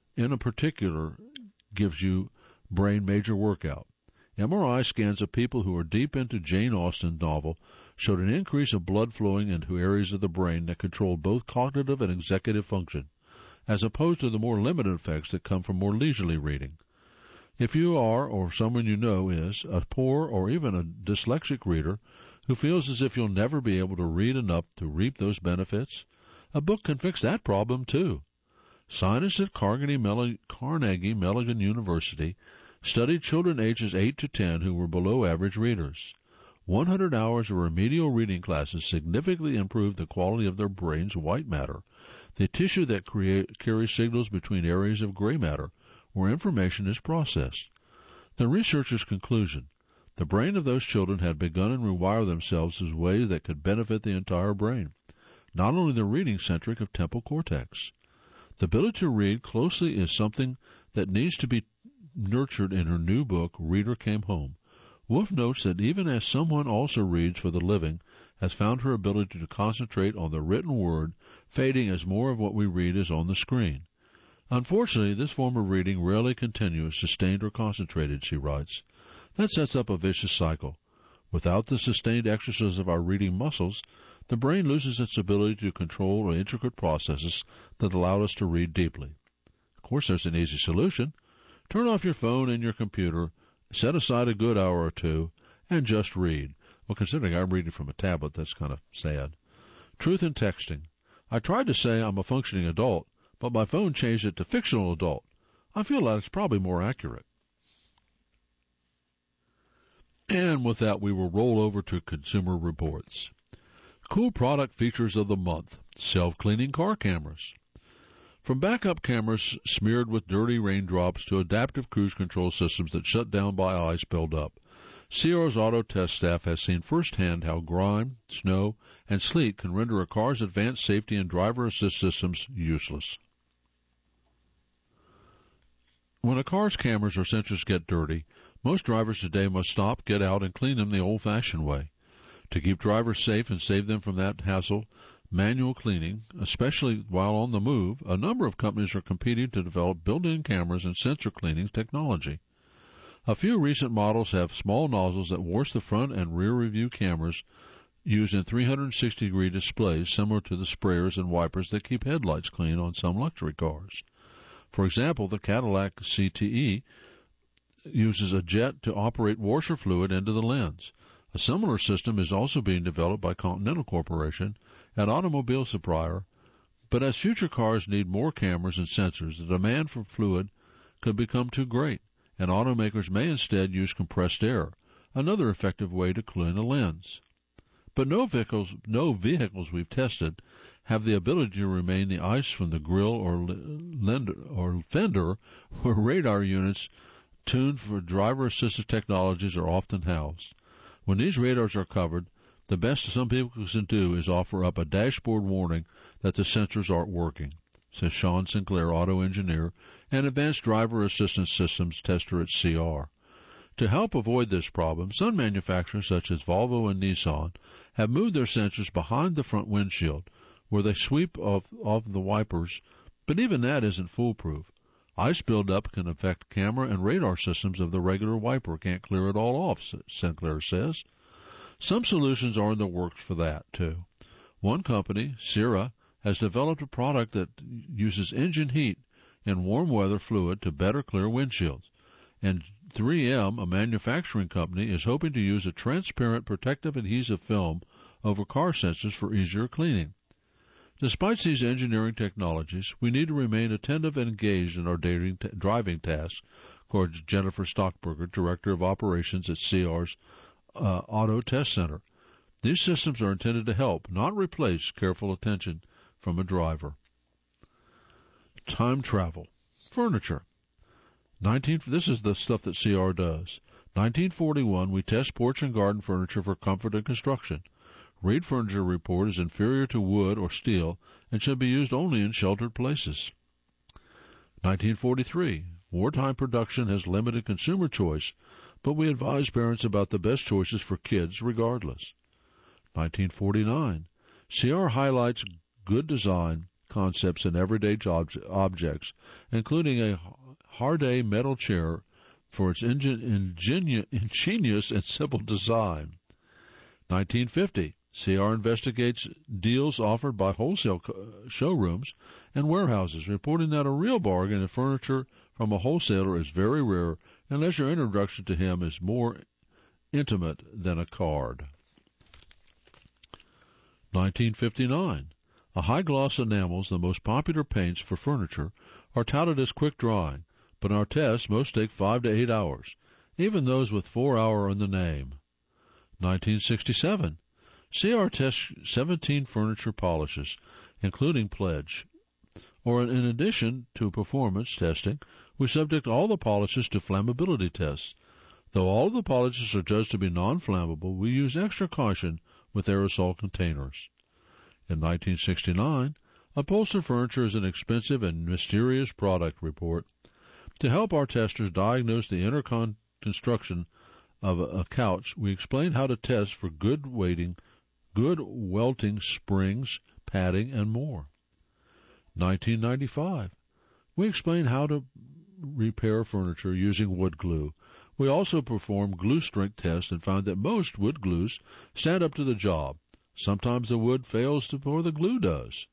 gives you brain major workout. MRI scans of people who are deep into Jane Austen's novel showed an increase of blood flowing into areas of the brain that control both cognitive and executive function, as opposed to the more limited effects that come from more leisurely reading. If you are, or someone you know is, a poor or even a dyslexic reader who feels as if you'll never be able to read enough to reap those benefits, a book can fix that problem too. Scientists at Carnegie Mellon University studied children ages 8 to 10 who were below average readers. 100 hours of remedial reading classes significantly improved the quality of their brain's white matter, the tissue that carries signals between areas of gray matter, where information is processed. The researchers' conclusion: the brain of those children had begun to rewire themselves in ways that could benefit the entire brain, not only the reading-centric of temporal cortex. The ability to read closely is something that needs to be nurtured in her new book, Reader Came Home. Wolf notes that even as someone also reads for the living, has found her ability to concentrate on the written word fading as more of what we read is on the screen. Unfortunately, this form of reading rarely continues, sustained or concentrated, she writes. That sets up a vicious cycle. Without the sustained exercise of our reading muscles, the brain loses its ability to control the intricate processes that allow us to read deeply. Of course, there's an easy solution. Turn off your phone and your computer, set aside a good hour or two, and just read. Well, considering I'm reading from a tablet, that's kind of sad. Truth in texting. I tried to say I'm a functioning adult, but my phone changed it to fictional adult. I feel that it's probably more accurate. And with that, we will roll over to Consumer Reports. Cool product features of the month: self-cleaning car cameras. From backup cameras smeared with dirty raindrops to adaptive cruise control systems that shut down by ice buildup, CR's auto test staff has seen firsthand how grime, snow, and sleet can render a car's advanced safety and driver assist systems useless. When a car's cameras or sensors get dirty, most drivers today must stop, get out, and clean them the old-fashioned way. To keep drivers safe and save them from that hassle, manual cleaning, especially while on the move, a number of companies are competing to develop built-in cameras and sensor cleaning technology. A few recent models have small nozzles that wash the front and rear view cameras used in 360-degree displays similar to the sprayers and wipers that keep headlights clean on some luxury cars. For example, the Cadillac CTE uses a jet to operate washer fluid into the lens. A similar system is also being developed by Continental Corporation, an automobile supplier, but as future cars need more cameras and sensors, the demand for fluid could become too great, and automakers may instead use compressed air, another effective way to clean a lens. But no vehicles we've tested have the ability to remain the ice from the grille or fender where radar units tuned for driver-assisted technologies are often housed. When these radars are covered, the best some people can do is offer up a dashboard warning that the sensors aren't working, says Sean Sinclair, auto engineer and advanced driver assistance systems tester at CR. To help avoid this problem, some manufacturers, such as Volvo and Nissan, have moved their sensors behind the front windshield, where they sweep off the wipers, but even that isn't foolproof. Ice buildup can affect camera and radar systems if the regular wiper can't clear it all off, Sinclair says. Some solutions are in the works for that, too. One company, Sierra, has developed a product that uses engine heat and warm weather fluid to better clear windshields. And 3M, a manufacturing company, is hoping to use a transparent protective adhesive film over car sensors for easier cleaning. Despite these engineering technologies, we need to remain attentive and engaged in our daily driving tasks, according to Jennifer Stockberger, Director of Operations at CR's Auto Test Center. These systems are intended to help, not replace, careful attention from a driver. Time travel. Furniture. This is the stuff that CR does. 1941, we test porch and garden furniture for comfort and construction. Reed Furniture Report is inferior to wood or steel and should be used only in sheltered places. 1943, wartime production has limited consumer choice, but we advise parents about the best choices for kids regardless. 1949, CR highlights good design concepts in everyday objects, including a Harday metal chair for its ingenious and simple design. 1950, CR investigates deals offered by wholesale showrooms and warehouses, reporting that a real bargain in furniture from a wholesaler is very rare unless your introduction to him is more intimate than a card. 1959. A high-gloss enamels, the most popular paints for furniture, are touted as quick-drying, but in our tests most take 5 to 8 hours, even those with 4 hour in the name. 1967. CR tests 17 furniture polishes, including Pledge. Or in addition to performance testing, we subject all the polishes to flammability tests. Though all of the polishes are judged to be non-flammable, we use extra caution with aerosol containers. In 1969, upholstered furniture is an expensive and mysterious product report. To help our testers diagnose the inner construction of a couch, we explained how to test for good welting springs, padding, and more. 1995. We explained how to repair furniture using wood glue. We also performed glue strength tests and found that most wood glues stand up to the job. Sometimes the wood fails before the glue does.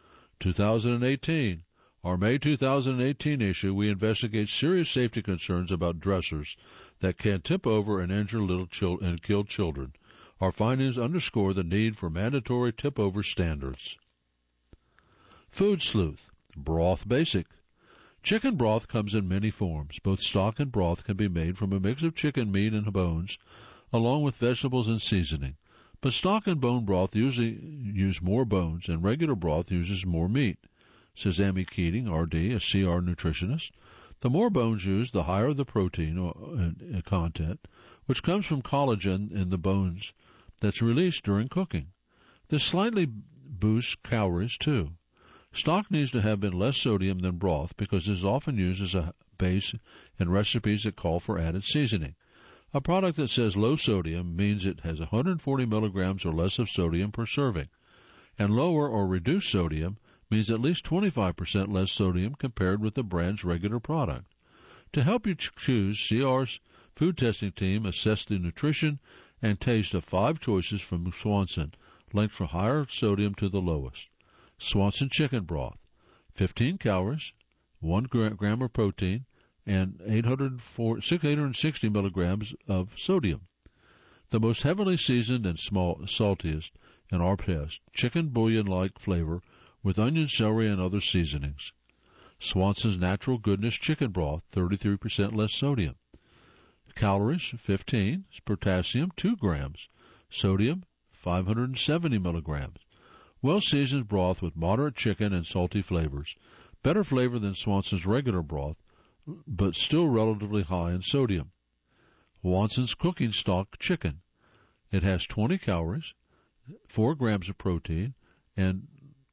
2018. Our May 2018 issue, we investigate serious safety concerns about dressers that can tip over and injure and kill children. Our findings underscore the need for mandatory tip-over standards. Food sleuth. Broth basic. Chicken broth comes in many forms. Both stock and broth can be made from a mix of chicken meat and bones, along with vegetables and seasoning. But stock and bone broth usually use more bones, and regular broth uses more meat, says Amy Keating, RD, a CR nutritionist. The more bones used, the higher the protein content, which comes from collagen in the bones that's released during cooking. This slightly boosts calories too. Stock needs to have been less sodium than broth because it is often used as a base in recipes that call for added seasoning. A product that says low sodium means it has 140 milligrams or less of sodium per serving, and lower or reduced sodium means at least 25% less sodium compared with the brand's regular product. To help you choose, CR's food testing team assessed the nutrition and taste of 5 choices from Swanson, linked from higher sodium to the lowest. Swanson chicken broth, 15 calories, 1 gram of protein, and 860 milligrams of sodium. The most heavily seasoned and saltiest in our test, chicken bouillon-like flavor with onion, celery, and other seasonings. Swanson's Natural Goodness chicken broth, 33% less sodium. Calories, 15. Potassium, 2 grams. Sodium, 570 milligrams. Well-seasoned broth with moderate chicken and salty flavors. Better flavor than Swanson's regular broth, but still relatively high in sodium. Swanson's Cooking Stock chicken. It has 20 calories, 4 grams of protein, and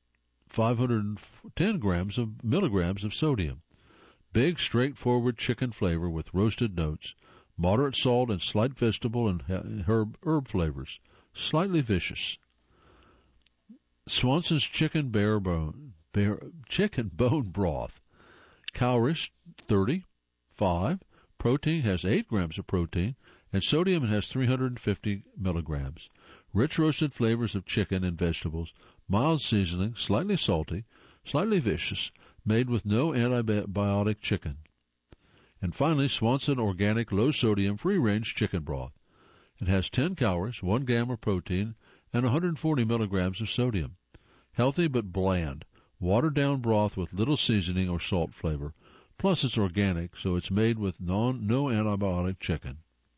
510 milligrams of sodium. Big, straightforward chicken flavor with roasted notes, moderate salt and slight vegetable and herb flavors. Slightly vicious. Swanson's chicken bone broth. Calories 35. Protein has 8 grams of protein, and sodium has 350 milligrams. Rich roasted flavors of chicken and vegetables, mild seasoning, slightly salty, slightly vicious, made with no antibiotic chicken. And finally, Swanson Organic Low Sodium Free Range Chicken Broth. It has 10 calories, 1 gram of protein, and 140 milligrams of sodium. Healthy but bland, watered-down broth with little seasoning or salt flavor. Plus, it's organic, so it's made with no antibiotic chicken.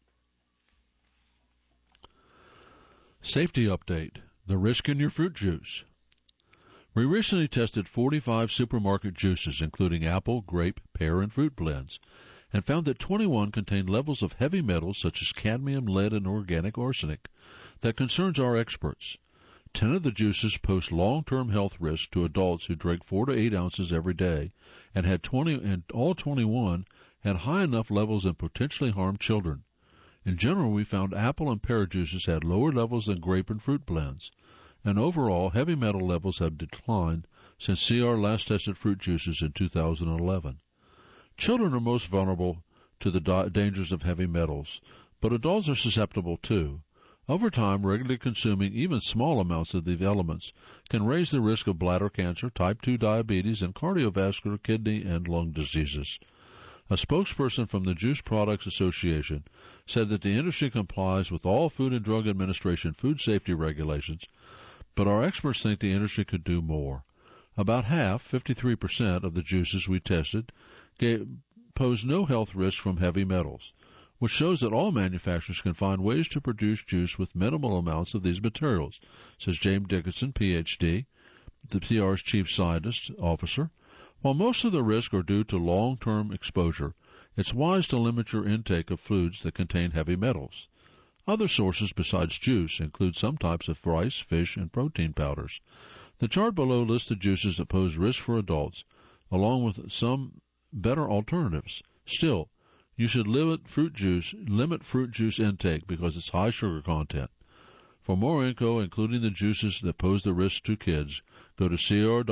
Safety update. The risk in your fruit juice. We recently tested 45 supermarket juices, including apple, grape, pear, and fruit blends, and found that 21 contained levels of heavy metals such as cadmium, lead, and organic arsenic that concerns our experts. 10 of the juices pose long-term health risks to adults who drink 4 to 8 ounces every day, and all 21 had high enough levels and potentially harm children. In general, we found apple and pear juices had lower levels than grape and fruit blends, and overall, heavy metal levels have declined since CR last tested fruit juices in 2011. Children are most vulnerable to the dangers of heavy metals, but adults are susceptible too. Over time, regularly consuming even small amounts of these elements can raise the risk of bladder cancer, type 2 diabetes, and cardiovascular, kidney, and lung diseases. A spokesperson from the Juice Products Association said that the industry complies with all Food and Drug Administration food safety regulations, but our experts think the industry could do more. About half, 53%, of the juices we tested pose no health risk from heavy metals, which shows that all manufacturers can find ways to produce juice with minimal amounts of these materials, says James Dickinson, Ph.D., the CR's Chief Scientist Officer. While most of the risks are due to long-term exposure, it's wise to limit your intake of foods that contain heavy metals. Other sources besides juice include some types of rice, fish, and protein powders. The chart below lists the juices that pose risk for adults, along with some better alternatives. Still, you should limit fruit juice intake because it's high sugar content. For more info, including the juices that pose the risk to kids, go to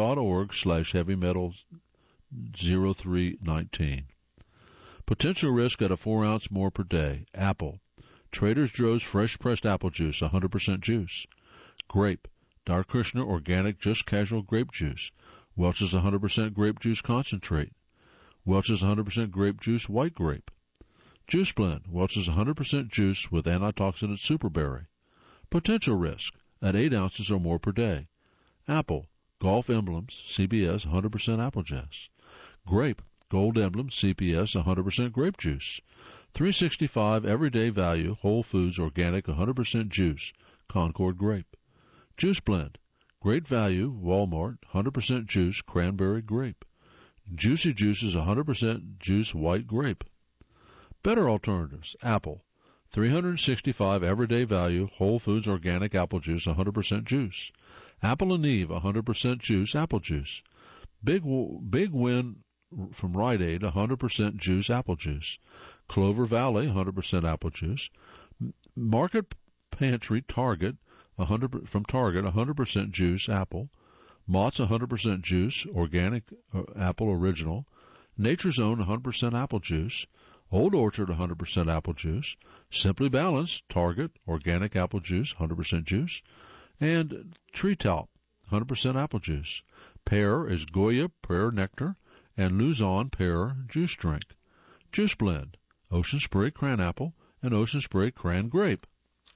cr.org/heavy-metals-0319. Potential risk at a 4 ounce more per day. Apple. Trader Joe's fresh pressed apple juice, 100% juice. Grape. Dr. Krishna Organic Just Casual Grape Juice. Welch's 100% grape juice concentrate. Welch's 100% grape juice white grape. Juice blend. Welch's 100% juice with antioxidant superberry. Potential risk at 8 ounces or more per day. Apple. Golf Emblems, CBS, 100% apple juice. Grape. Gold Emblem, CPS, 100% grape juice. 365 Everyday Value, Whole Foods Organic, 100% juice, Concord grape. Juice blend. Great Value, Walmart, 100% juice, cranberry grape. Juicy Juices 100% juice white grape. Better alternatives. Apple. 365 everyday value Whole Foods organic apple juice 100% juice. Apple and Eve 100% juice apple juice. Big Win from Rite Aid 100% juice apple juice. Clover Valley 100% apple juice. Market Pantry Target from Target 100% juice apple. Mott's 100% juice organic apple original. Nature's Own 100% apple juice. Old Orchard 100% apple juice. Simply Balanced Target organic apple juice 100% juice. And Tree Top 100% apple juice. Pear is Goya Pear Nectar and Luzon Pear Juice Drink. Juice Blend, Ocean Spray Cran Apple and Ocean Spray Cran Grape.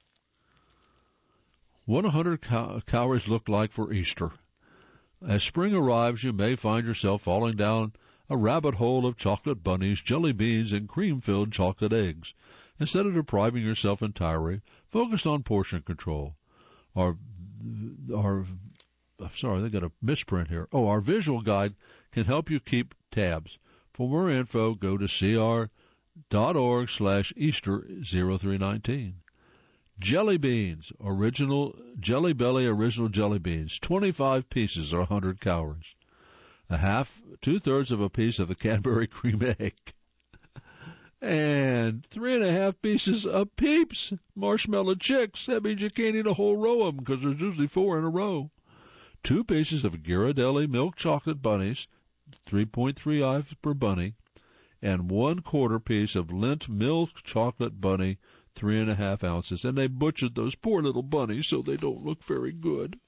What 100 calories look like for Easter? As spring arrives, you may find yourself falling down a rabbit hole of chocolate bunnies, jelly beans, and cream-filled chocolate eggs. Instead of depriving yourself entirely, focus on portion control. Our visual guide can help you keep tabs. For more info, go to cr.org/Easter0319. Jelly beans, Jelly Belly original jelly beans, 25 pieces or 100 calories. Two-thirds of a piece of a Cadbury cream egg. And 3.5 pieces of Peeps marshmallow chicks. That means you can't eat a whole row of them because there's usually 4 in a row. 2 pieces of Ghirardelli milk chocolate bunnies, 3.3 ounces per bunny, and 1/4 piece of Lindt milk chocolate bunny, 3.5 ounces. And they butchered those poor little bunnies so they don't look very good.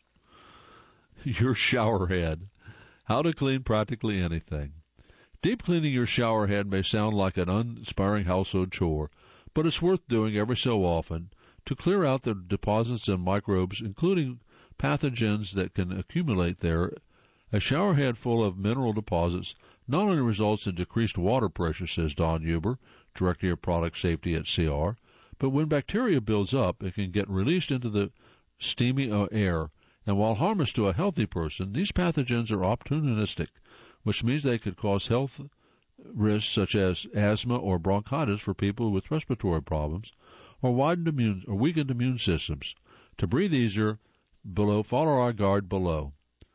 Your shower head. How to clean practically anything. Deep cleaning your shower head may sound like an uninspiring household chore, but it's worth doing every so often to clear out the deposits and microbes, including pathogens that can accumulate there. A shower head full of mineral deposits not only results in decreased water pressure, says Don Huber, Director of Product Safety at CR, but when bacteria builds up, it can get released into the steamy air. And while harmless to a healthy person, these pathogens are opportunistic, which means they could cause health risks such as asthma or bronchitis for people with respiratory problems or weakened immune systems. To breathe easier, follow our guide below.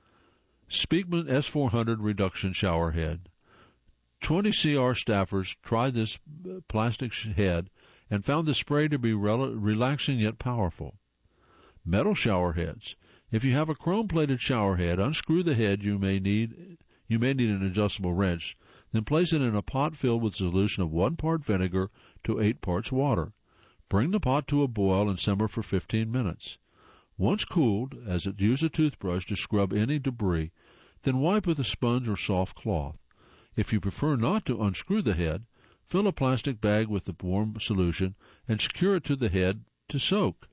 Speakman S400 Reduction Shower Head. 20 CR staffers tried this plastic head and found the spray to be relaxing yet powerful. Metal shower heads. If you have a chrome-plated shower head, unscrew the head. You may need an adjustable wrench. Then place it in a pot filled with a solution of 1 part vinegar to 8 parts water. Bring the pot to a boil and simmer for 15 minutes. Once cooled, use a toothbrush to scrub any debris, then wipe with a sponge or soft cloth. If you prefer not to unscrew the head, fill a plastic bag with the warm solution and secure it to the head to soak.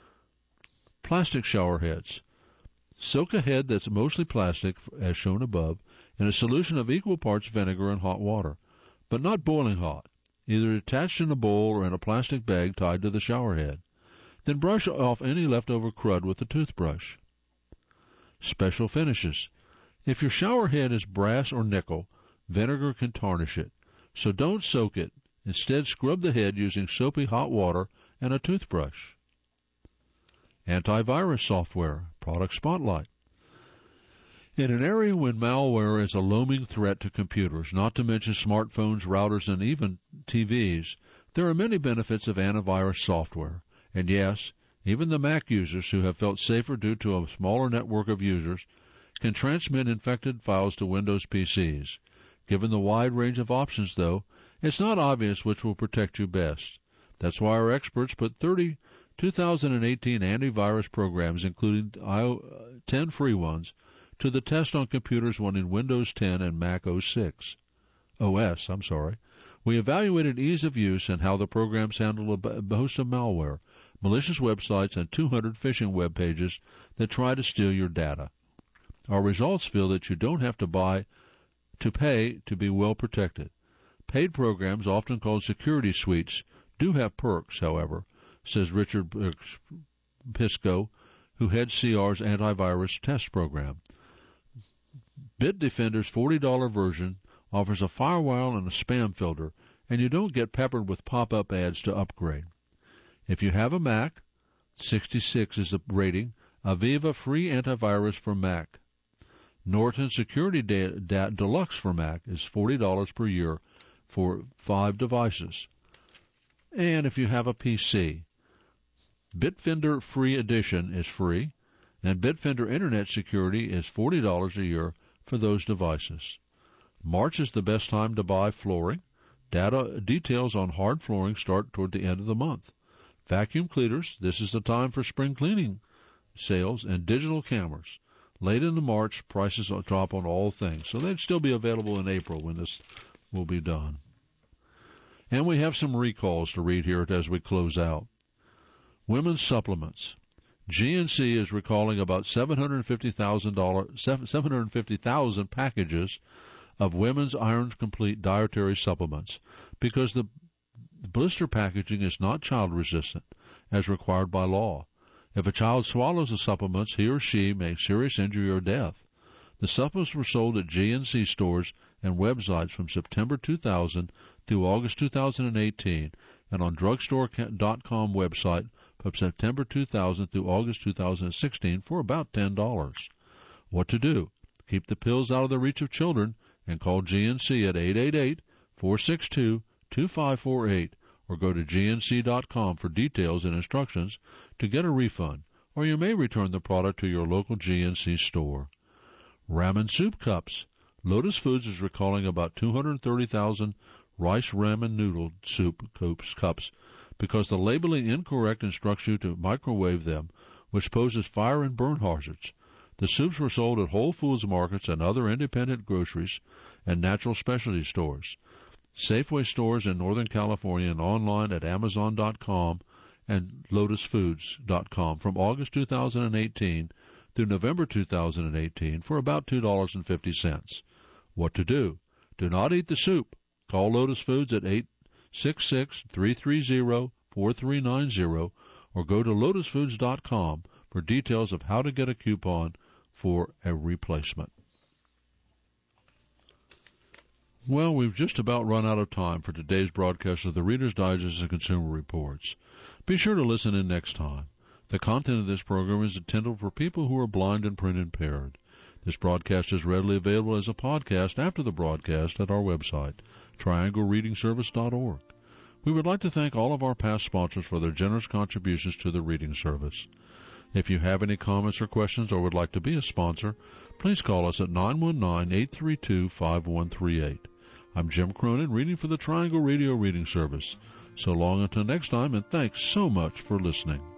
Plastic shower heads. Soak a head that's mostly plastic, as shown above, in a solution of equal parts vinegar and hot water, but not boiling hot, either attached in a bowl or in a plastic bag tied to the shower head. Then brush off any leftover crud with a toothbrush. Special finishes. If your shower head is brass or nickel, vinegar can tarnish it, so don't soak it. Instead, scrub the head using soapy hot water and a toothbrush. Antivirus software, product spotlight. In an area when malware is a looming threat to computers, not to mention smartphones, routers, and even TVs, there are many benefits of antivirus software. And yes, even the Mac users who have felt safer due to a smaller network of users can transmit infected files to Windows PCs. Given the wide range of options, though, it's not obvious which will protect you best. That's why our experts put 2018 antivirus programs, including 10 free ones, to the test on computers running Windows 10 and Mac OS. We evaluated ease of use and how the programs handle a host of malware, malicious websites, and 200 phishing web pages that try to steal your data. Our results feel that you don't have to pay to be well protected. Paid programs, often called security suites, do have perks, however, says Richard Pisco, who heads CR's antivirus test program. Bitdefender's $40 version offers a firewall and a spam filter, and you don't get peppered with pop-up ads to upgrade. If you have a Mac, 66 is the rating, Aviva free antivirus for Mac. Norton Security Deluxe for Mac is $40 per year for 5 devices. And if you have a PC, Bitfinder Free Edition is free, and Bitfinder Internet Security is $40 a year for those devices. March is the best time to buy flooring. Details on hard flooring start toward the end of the month. Vacuum cleaners, this is the time for spring cleaning sales, and digital cameras. Late into March, prices will drop on all things, so they'd still be available in April when this will be done. And we have some recalls to read here as we close out. Women's supplements. GNC is recalling about 750,000 packages of Women's Iron Complete dietary supplements because the blister packaging is not child resistant as required by law. If a child swallows the supplements, he or she may serious injury or death. The supplements were sold at GNC stores and websites from September 2000 through August 2018 and on drugstore.com website from September 2000 through August 2016 for about $10. What to do? Keep the pills out of the reach of children and call GNC at 888-462-2548 or go to gnc.com for details and instructions to get a refund, or you may return the product to your local GNC store. Ramen soup cups. Lotus Foods is recalling about 230,000 rice ramen noodle soup cups because the labeling incorrect instructs you to microwave them, which poses fire and burn hazards. The soups were sold at Whole Foods markets and other independent groceries and natural specialty stores, Safeway stores in Northern California, and online at Amazon.com and LotusFoods.com from August 2018 through November 2018 for about $2.50. What to do? Do not eat the soup. Call Lotus Foods at 866-330-4390 or go to LotusFoods.com for details of how to get a coupon for a replacement. Well, we've just about run out of time for today's broadcast of the Reader's Digest and Consumer Reports. Be sure to listen in next time. The content of this program is intended for people who are blind and print impaired. This broadcast is readily available as a podcast after the broadcast at our website, trianglereadingservice.org. We would like to thank all of our past sponsors for their generous contributions to the reading service. If you have any comments or questions or would like to be a sponsor, please call us at 919-832-5138. I'm Jim Cronin, reading for the Triangle Radio Reading Service. So long until next time, and thanks so much for listening.